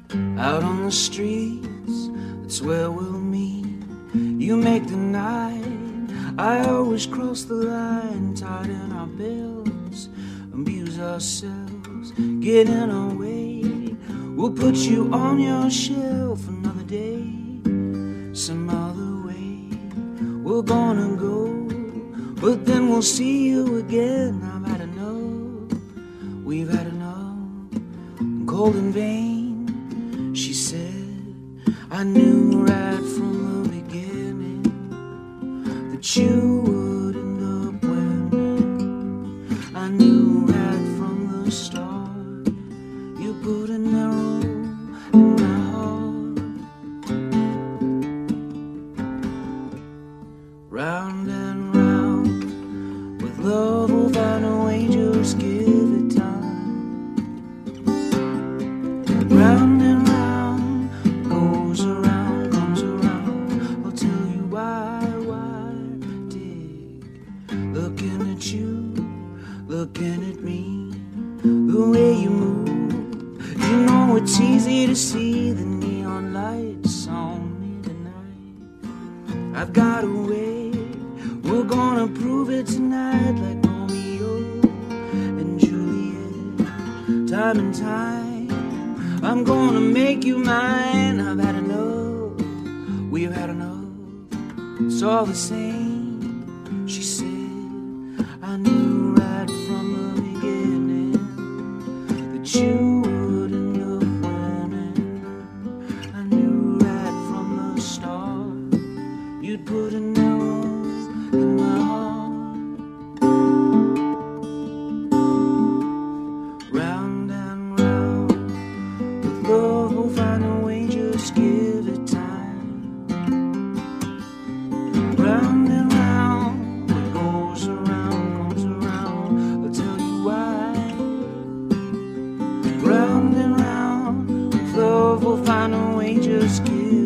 Out on the streets, that's where we'll meet. You make the night, I always cross the line. Tighten our belts, abuse ourselves, get in our way. We'll put you on your shelf another day. Some other way, we're gonna go, but then we'll see you again. I've had enough, we've had enough. Cold in vain, she said. I knew right from the beginning that you would end up winning. I knew right from the start you put an arrow in my heart. Round and round with love, we'll find a way, just give it time. Round and round goes around, comes around. I'll tell you why dig. Looking at you, looking at me, the way you move. You know it's easy to see the neon lights on me tonight. I've got a way, we're gonna prove it tonight, like Romeo and Juliet. Time and time, I'm gonna make you mine. I've had enough, we've had enough. It's all the same, she said. I knew right from the beginning that you would end up winning. I knew right from the start you'd put an arrow in my heart. Round and round with love, we'll find a way, just give it time. Round and round, what goes around comes around. I'll tell you why. Round and round with love, we'll find a way, just give